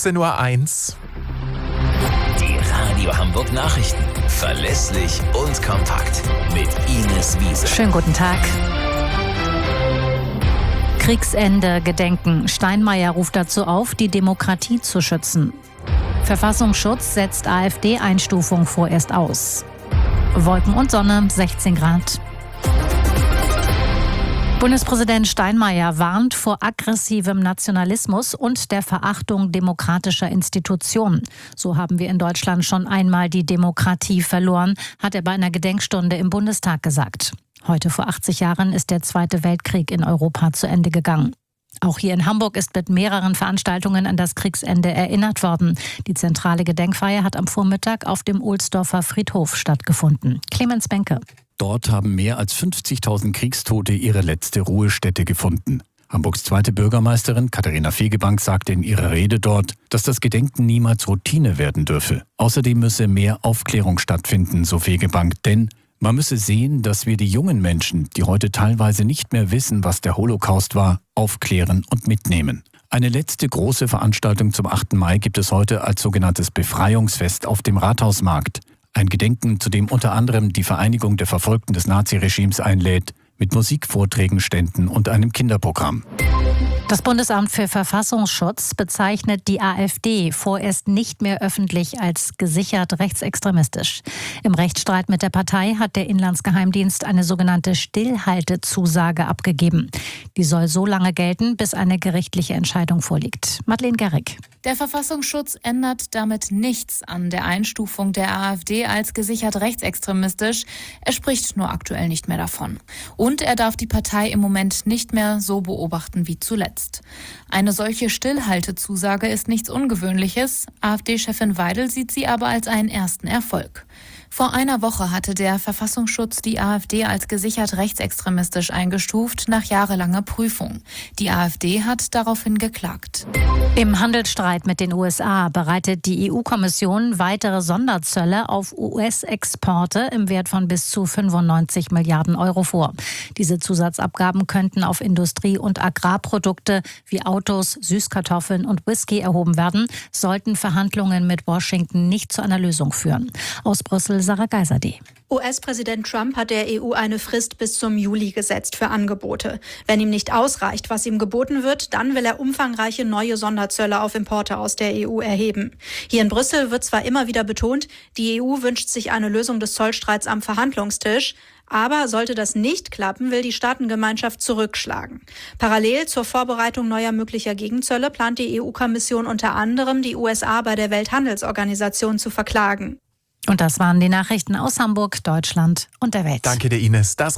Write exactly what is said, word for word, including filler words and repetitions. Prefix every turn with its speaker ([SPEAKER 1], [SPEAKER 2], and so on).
[SPEAKER 1] siebzehn Uhr eins.
[SPEAKER 2] Die Radio Hamburg Nachrichten. Verlässlich und kompakt. Mit Ines Wiese.
[SPEAKER 3] Schönen guten Tag. Kriegsende gedenken. Steinmeier ruft dazu auf, die Demokratie zu schützen. Verfassungsschutz setzt AfD-Einstufung vorerst aus. Wolken und Sonne, sechzehn Grad. Bundespräsident Steinmeier warnt vor aggressivem Nationalismus und der Verachtung demokratischer Institutionen. So haben wir in Deutschland schon einmal die Demokratie verloren, hat er bei einer Gedenkstunde im Bundestag gesagt. Heute vor achtzig Jahren ist der Zweite Weltkrieg in Europa zu Ende gegangen. Auch hier in Hamburg ist mit mehreren Veranstaltungen an das Kriegsende erinnert worden. Die zentrale Gedenkfeier hat am Vormittag auf dem Ohlsdorfer Friedhof stattgefunden. Clemens Benke.
[SPEAKER 4] Dort haben mehr als fünfzigtausend Kriegstote ihre letzte Ruhestätte gefunden. Hamburgs zweite Bürgermeisterin Katharina Fegebank sagte in ihrer Rede dort, dass das Gedenken niemals Routine werden dürfe. Außerdem müsse mehr Aufklärung stattfinden, so Fegebank, denn man müsse sehen, dass wir die jungen Menschen, die heute teilweise nicht mehr wissen, was der Holocaust war, aufklären und mitnehmen. Eine letzte große Veranstaltung zum achten Mai gibt es heute als sogenanntes Befreiungsfest auf dem Rathausmarkt. Ein Gedenken, zu dem unter anderem die Vereinigung der Verfolgten des Naziregimes einlädt, mit Musikvorträgen, Ständen und einem Kinderprogramm.
[SPEAKER 3] Das Bundesamt für Verfassungsschutz bezeichnet die AfD vorerst nicht mehr öffentlich als gesichert rechtsextremistisch. Im Rechtsstreit mit der Partei hat der Inlandsgeheimdienst eine sogenannte Stillhaltezusage abgegeben. Die soll so lange gelten, bis eine gerichtliche Entscheidung vorliegt. Madeleine Gerrig.
[SPEAKER 5] Der Verfassungsschutz ändert damit nichts an der Einstufung der AfD als gesichert rechtsextremistisch. Er spricht nur aktuell nicht mehr davon. Und er darf die Partei im Moment nicht mehr so beobachten wie zuletzt. Eine solche Stillhaltezusage ist nichts Ungewöhnliches. AfD-Chefin Weidel sieht sie aber als einen ersten Erfolg. Vor einer Woche hatte der Verfassungsschutz die AfD als gesichert rechtsextremistisch eingestuft, nach jahrelanger Prüfung. Die AfD hat daraufhin geklagt.
[SPEAKER 3] Im Handelsstreit mit den U S A bereitet die E U-Kommission weitere Sonderzölle auf U S-Exporte im Wert von bis zu fünfundneunzig Milliarden Euro vor. Diese Zusatzabgaben könnten auf Industrie- und Agrarprodukte wie Autos, Süßkartoffeln und Whisky erhoben werden, sollten Verhandlungen mit Washington nicht zu einer Lösung führen. Aus Brüssel Sarah Geiserde.
[SPEAKER 6] U S-Präsident Trump hat der E U eine Frist bis zum Juli gesetzt für Angebote. Wenn ihm nicht ausreicht, was ihm geboten wird, dann will er umfangreiche neue Sonderzölle auf Importe aus der E U erheben. Hier in Brüssel wird zwar immer wieder betont, die E U wünscht sich eine Lösung des Zollstreits am Verhandlungstisch. Aber sollte das nicht klappen, will die Staatengemeinschaft zurückschlagen. Parallel zur Vorbereitung neuer möglicher Gegenzölle plant die E U-Kommission unter anderem, die U S A bei der Welthandelsorganisation zu verklagen.
[SPEAKER 3] Und das waren die Nachrichten aus Hamburg, Deutschland und der Welt.
[SPEAKER 1] Danke dir, Ines. Das